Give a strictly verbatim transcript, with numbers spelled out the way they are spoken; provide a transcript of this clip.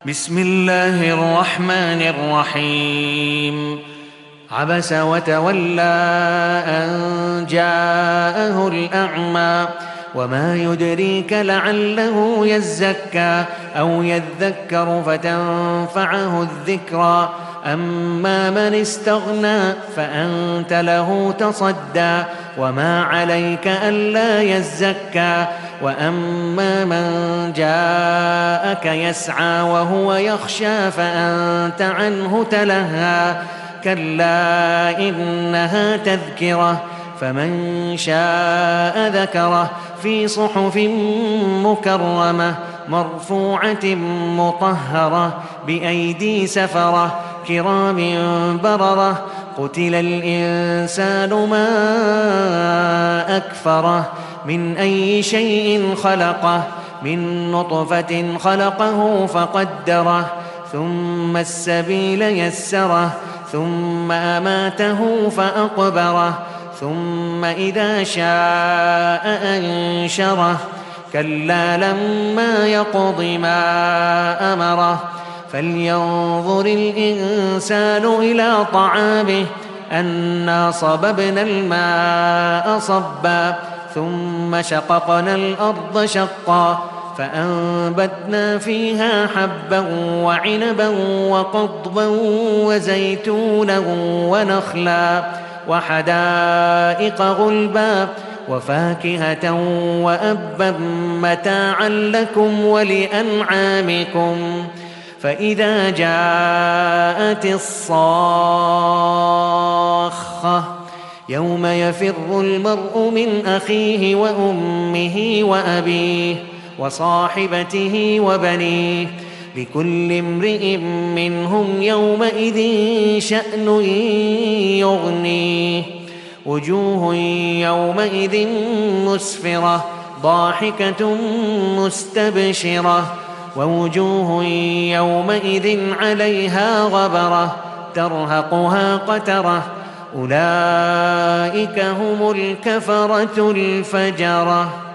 بسم الله الرحمن الرحيم عبس وتولى أن جاءه الأعمى وما يدريك لعله يزكى أو يذكر فتنفعه الذكرى أما من استغنى فأنت له تصدى وما عليك ألا يزكى وأما من جاءك يسعى وهو يخشى فأنت عنه تلهى كلا إنها تذكرة فمن شاء ذكره في صحف مكرمة مرفوعة مطهرة بأيدي سفرة كرام بررة قتل الإنسان ما أكفره من أي شيء خلقه من نطفة خلقه فقدره ثم السبيل يسره ثم أماته فأقبره ثم إذا شاء أنشره كلا لما يقض ما أمره فلينظر الإنسان إلى طعامه أنا صببنا الماء صبا ثم شققنا الأرض شقا فأنبتنا فيها حبا وعنبا وقضبا وزيتونا ونخلا وحدائق غلبا وفاكهة وأبا متاعا لكم ولأنعامكم فإذا جاءت الصاخة يوم يفر المرء من أخيه وأمه وأبيه وصاحبته وبنيه لكل امرئ منهم يومئذ شأن يغنيه وجوه يومئذ مسفرة ضاحكة مستبشرة ووجوه يومئذ عليها غبرة ترهقها قترة أولئك هم الكفرة الفجرة.